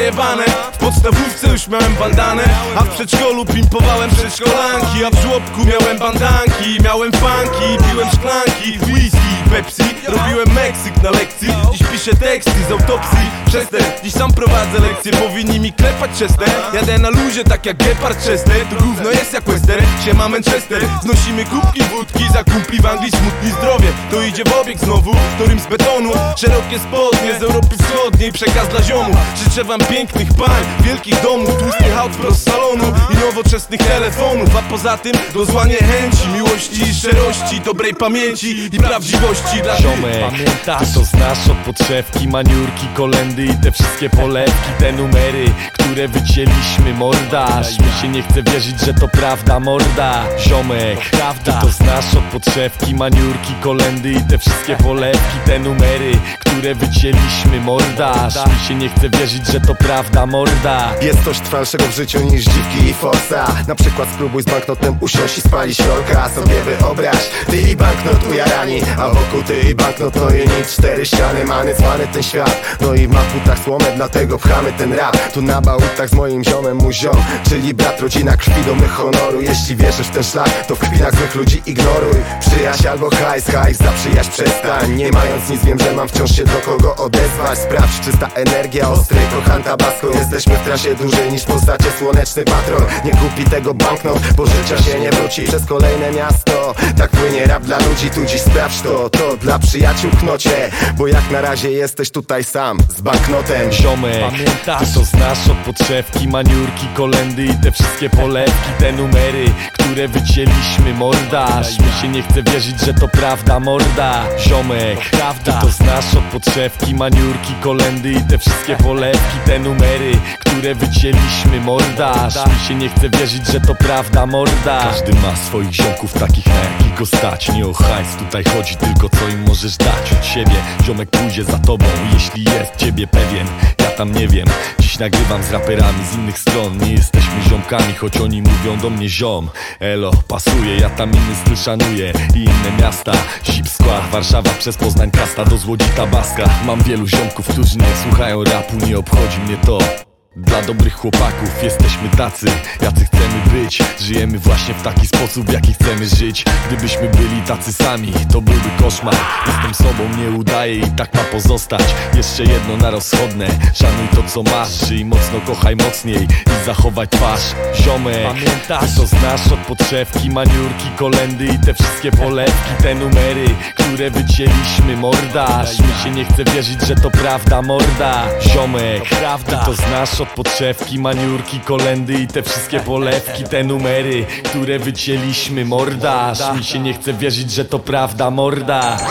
przejebane. W podstawówce już miałem bandanę, a w przedszkolu pimpowałem przedszkolanki. A w żłobku miałem bandanki, miałem funki, piłem szklanki, whisky, Pepsi. Robiłem Meksyk na lekcji, dziś piszę teksty z autopsji. Przester, dziś sam prowadzę lekcje, powinni mi klepać Chester. Jadę na luzie tak jak Gepard Chester. To gówno jest jak Wester, siema Manchester. Znosimy kubki wódki, za kumpli w Anglii smutni zdrowie. To idzie w obieg znowu, to rym z betonu. Szerokie spodnie z Europy Wschodniej, przekaz dla ziomów. Życzę wam pięknych pań, wielkich domów, tłustych aut wprost z salonu i nowoczesnych telefonów. A poza tym dozłanie chęci, miłości i szczerości, dobrej pamięci i prawdziwości dla ziomek. Pamiętasz? Ty to znasz od podszewki, maniurki, kolendy i te wszystkie polewki, te numery, które wycięliśmy, mordaż. Mi się nie chce wierzyć, że to prawda, morda. Ziomek, prawda. Ty to znasz od podszewki, maniurki, kolendy i te wszystkie polewki, te numery, które wycięliśmy, mordaż. Mi się nie chce wierzyć, że to prawda, morda. Jest coś trwalszego w życiu niż dziwki i forsa. Na przykład spróbuj z banknotem usiąść i spalić rolka. Sobie wyobraź, ty i banknot ujarani, a wokół ty i banknot, no i nic. Cztery ściany, many, zwany ten świat. No i ma w butach słomę, dlatego pchamy ten rap. Tu na bałutach z moim ziomem, mój ziom, czyli brat, rodzina, krwi, domy honoru. Jeśli wierzysz w ten szlak, to w chwilach złych ludzi ignoruj. Przyjaźń albo hajs, za przyjaźń przestań. Nie mając nic, wiem, że mam wciąż się do kogo odezwać. Sprawdź, czysta energia, ostry kochan tabasco. Jesteśmy w trasie dłużej niż w postacie słoneczny patron. Nie kupi tego banknot, bo życia się nie wróci. Przez kolejne miasto, tak płynie rap dla ludzi. Tu dziś sprawdź to, to dla przyjaciół knocie. Bo jak na razie jesteś tutaj sam, z banknotem. Ziomek, pamiętasz? Ty to znasz od podszewki, maniurki, kolendy i te wszystkie polewki, te numery, które wycięliśmy, mordaż. Mi się nie chce wierzyć, że to prawda, morda. Ziomek, prawda. Ty to znasz od podszewki, maniurki, kolendy i te wszystkie polewki, te numery, które wycięliśmy, mordaż. Mi się nie chce wierzyć, że to prawda, morda. Każdy ma swoich ziomków takich, na jakich go stać. Nie o hajs, tutaj chodzi tylko co im możesz dać od siebie. Ziomek pójdzie za tobą, jeśli jest ciebie pewien. Ja tam nie wiem, dziś nagrywam z raperami z innych stron. Nie jesteśmy ziomkami, choć oni mówią do mnie ziom. Elo, pasuje, ja tam inny styl szanuję i inne miasta. Zip Skład, Warszawa przez Poznań, Kasta do Złodzi, Tabaska. Mam wielu ziomków, którzy nie słuchają rapu, nie obchodzi mnie to. Dla dobrych chłopaków jesteśmy tacy, jacy chcemy być. Żyjemy właśnie w taki sposób, w jaki chcemy żyć. Gdybyśmy byli tacy sami, to byłby koszmar. Jestem sobą, nie udaję i tak ma pozostać. Jeszcze jedno na rozchodne, szanuj to co masz. Żyj mocno, kochaj mocniej i zachowaj twarz. Ziomek, pamiętasz? Ty to znasz od podszewki, maniurki, kolendy i te wszystkie polewki, te numery, które wycięliśmy, mordaż. Mi się nie chce wierzyć, że to prawda, morda. Ziomek, prawda. Ty to znasz od podszewki, maniurki, kolendy i te wszystkie polewki, te numery, które wycięliśmy, mordaż. Mi się nie chce wierzyć, że to prawda, morda.